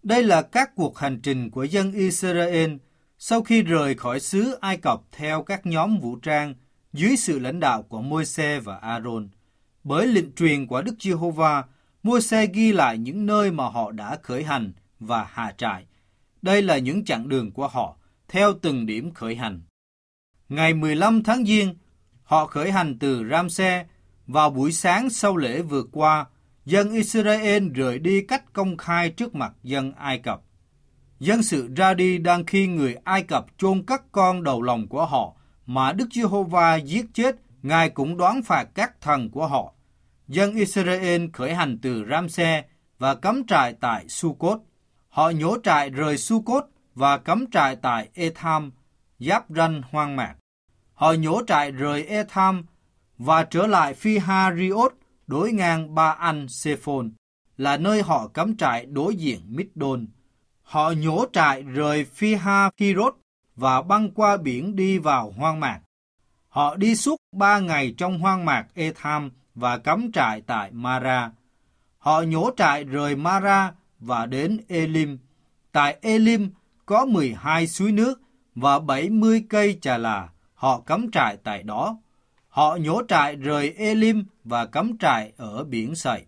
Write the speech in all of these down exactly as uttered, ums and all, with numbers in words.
Đây là các cuộc hành trình của dân Israel sau khi rời khỏi xứ Ai Cập theo các nhóm vũ trang dưới sự lãnh đạo của Môi-se và A-rôn. Bởi lệnh truyền của Đức Giê-hô-va, Môi-se ghi lại những nơi mà họ đã khởi hành và hạ trại. Đây là những chặng đường của họ theo từng điểm khởi hành. Ngày mười lăm tháng Giêng, họ khởi hành từ Ram-se. Vào buổi sáng sau lễ vượt qua, dân Israel rời đi cách công khai trước mặt dân Ai Cập. Dân sự ra đi đang khi người Ai Cập chôn cất con đầu lòng của họ mà Đức Giê-hô-va giết chết, Ngài cũng đoán phạt các thần của họ. Dân Israel khởi hành từ Ram-se và cắm trại tại Su-cốt. Họ nhổ trại rời Su-cốt và cắm trại tại Etham, giáp ranh hoang mạc. Họ nhổ trại rời Etham và trở lại Phi-ha-ri-ốt đối ngang Ba-an-sê-phôn, là nơi họ cắm trại đối diện Mít-đôn. Họ nhổ trại rời Phi-ha-hi-rốt và băng qua biển đi vào hoang mạc. Họ đi suốt ba ngày trong hoang mạc Etham và cắm trại tại Mara. Họ nhổ trại rời Mara và đến Elim. Tại Elim có mười hai suối nước và bảy mươi cây trà là, họ cắm trại tại đó. Họ nhổ trại rời Elim và cắm trại ở biển Sậy.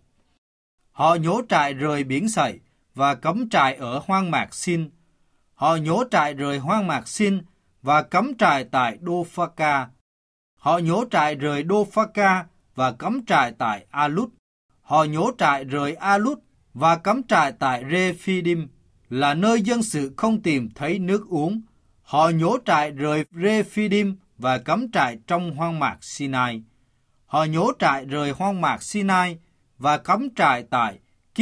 Họ nhổ trại rời biển Sậy và cắm trại ở hoang mạc Sin. Họ nhổ trại rời hoang mạc Sin và cắm trại tại Đô-pha-ca. Họ nhổ trại rời Đô-pha-ca và cắm trại tại A-lút. Họ nhổ trại rời A-lút và cắm trại tại Rê-phi-đim, là nơi dân sự không tìm thấy nước uống. Họ nhổ trại rời Rê-phi-đim và cắm trại trong hoang mạc Sinai. Họ nhổ trại rời hoang mạc Sinai và cắm trại tại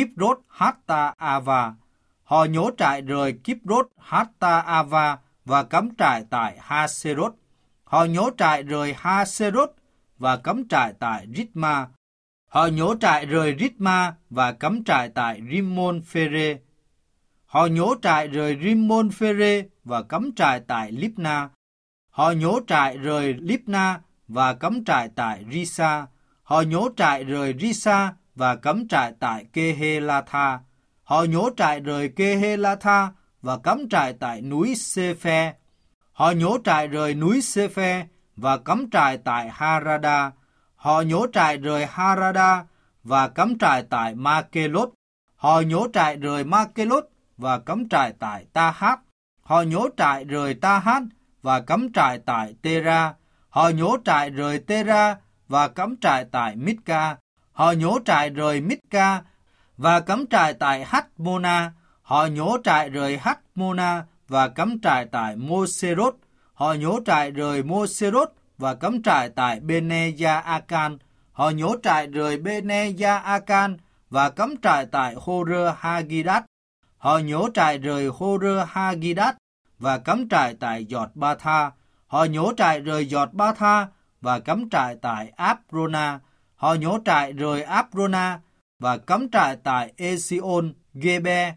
Kibrot-hatta-ava. Họ nhổ trại rời Kibrot-hatta-ava và cắm trại tại Ha-serot. Họ nhổ trại rời Ha-serot và cắm trại tại Rít-ma. Họ nhổ trại rời Rít-ma và cắm trại tại Rimmon-phê-rê. Họ nhổ trại rời Rimmon-phê-rê và cắm trại tại Líp-na. Họ nhổ trại rời Líp-na và cắm trại tại Risa. Họ nhổ trại rời Risa và cắm trại tại Kê-hê-la-tha. Họ nhổ trại rời Kê-hê-la-tha và cắm trại tại núi Sê-phe. Họ nhổ trại rời núi Sê-phe và cắm trại tại Ha-ra-đa. Họ nhổ trại rời Ha-ra-đa và cắm trại tại Ma-kê-lốt. Họ nhổ trại rời Ma-kê-lốt và cắm trại tại Ta-hát. Họ nhổ trại rời Ta-hát và cắm trại tại Tê-ra. Họ nhổ trại rời Tê-ra và cắm trại tại Mít-ca. Họ nhổ trại rời Mít-ca và cắm trại tại Hắt-mô-na. Họ nhổ trại rời Hắt-mô-na và cắm trại tại Mô-sê-rốt. Họ nhổ trại rời Mô-sê-rốt và cắm trại tại Bê-nê-gia-a-can. Họ nhổ trại rời Bê-nê-gia-a-can và cắm trại tại Hô-rơ-ha-gi-đát. Họ nhổ trại rời Hô-rơ-ha-gi-đát và cắm trại tại Giọt-ba-tha. Họ nhổ trại rời Giọt-ba-tha và cắm trại tại Áp-rô-na. Họ nhổ trại rời Áp-rô-na và cắm trại tại Ê-si-ôn-gê-be.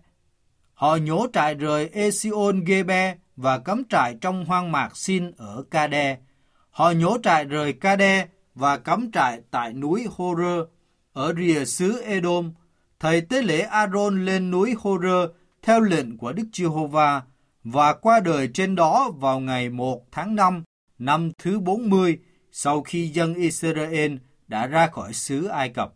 Họ nhổ trại rời Ê-si-ôn-gê-be và cắm trại trong hoang mạc Sin ở Ca-đe. Họ nhổ trại rời Ca-đe và cắm trại tại núi Hô-rơ ở rìa xứ Ê-đôm. Thầy tế lễ A-rôn lên núi Hô-rơ theo lệnh của Đức Giê-hô-va và qua đời trên đó vào ngày một tháng năm, năm thứ bốn mươi sau khi dân Israel đã ra khỏi xứ Ai Cập.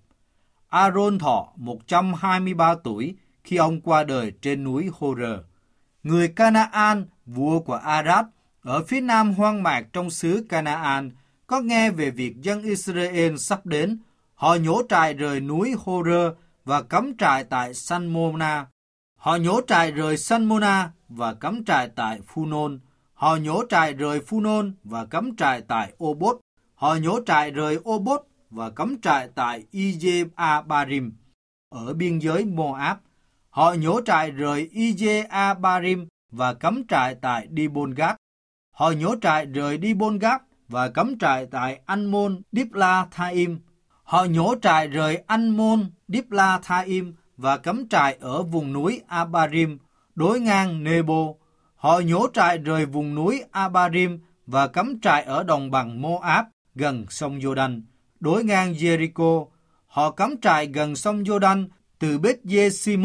A-rôn thọ một trăm hai mươi ba tuổi khi ông qua đời trên núi Hô-rơ. Người Ca-na-an, vua của Arad, ở phía nam hoang mạc trong xứ Ca-na-an, có nghe về việc dân Israel sắp đến. Họ nhổ trại rời núi Hô-rơ và cắm trại tại San-mô-na. Họ nhổ trại rời San-mô-na và cắm trại tại Phu-nôn. Họ nhổ trại rời Phu-nôn và cắm trại tại Ô-bốt. Họ nhổ trại rời Ô-bốt và cắm trại tại I-dê-a-ba-rim ở biên giới Mô-áp. Họ nhổ trại rời I-dê-a-ba-rim và cắm trại tại Đi-bôn-gát. Họ nhổ trại rời Đi-bôn-gát và cắm trại tại Ăn-môn-điếp-la-tha-im. Họ nhổ trại rời Ăn-môn-điếp-la-tha-im và cắm trại ở vùng núi A-ba-rim đối ngang Nê-bô. Họ nhổ trại rời vùng núi A-ba-rim và cắm trại ở đồng bằng Mô-áp gần sông Giô-đanh đối ngang Giê-ri-cô. Họ cắm trại gần sông Giô-đanh từ Bết-giê-xi-mốt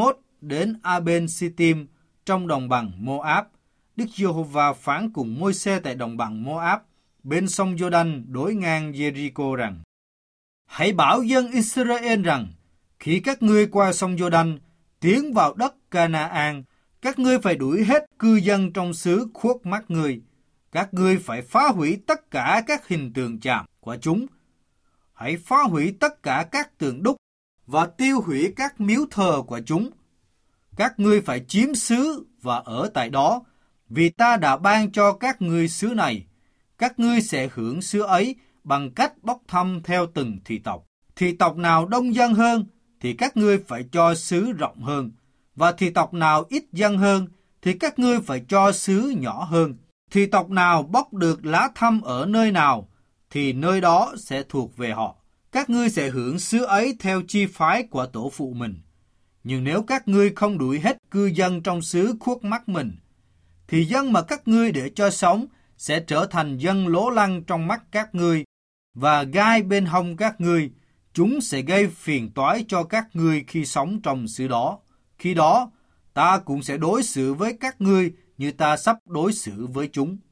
đến Aben-si-tim trong đồng bằng Moab, Đức Giê-hô-va phán cùng Môi-se tại đồng bằng Moab, bên sông Giô-đanh đối ngang Giê-ri-cô rằng: Hãy bảo dân Israel rằng, khi các ngươi qua sông Giô-đanh, tiến vào đất Ca-na-an, các ngươi phải đuổi hết cư dân trong xứ khuất mắt ngươi. Các ngươi phải phá hủy tất cả các hình tượng chạm của chúng. Hãy phá hủy tất cả các tượng đúc và tiêu hủy các miếu thờ của chúng. Các ngươi phải chiếm xứ và ở tại đó, vì ta đã ban cho các ngươi xứ này. Các ngươi sẽ hưởng xứ ấy bằng cách bốc thăm theo từng thị tộc. Thị tộc nào đông dân hơn thì các ngươi phải cho xứ rộng hơn, và thị tộc nào ít dân hơn thì các ngươi phải cho xứ nhỏ hơn. Thị tộc nào bóc được lá thăm ở nơi nào thì nơi đó sẽ thuộc về họ. Các ngươi sẽ hưởng xứ ấy theo chi phái của tổ phụ mình. Nhưng nếu các ngươi không đuổi hết cư dân trong xứ khuất mắt mình, thì dân mà các ngươi để cho sống sẽ trở thành dân lố lăng trong mắt các ngươi và gai bên hông các ngươi. Chúng sẽ gây phiền toái cho các ngươi khi sống trong xứ đó. Khi đó, ta cũng sẽ đối xử với các ngươi như ta sắp đối xử với chúng.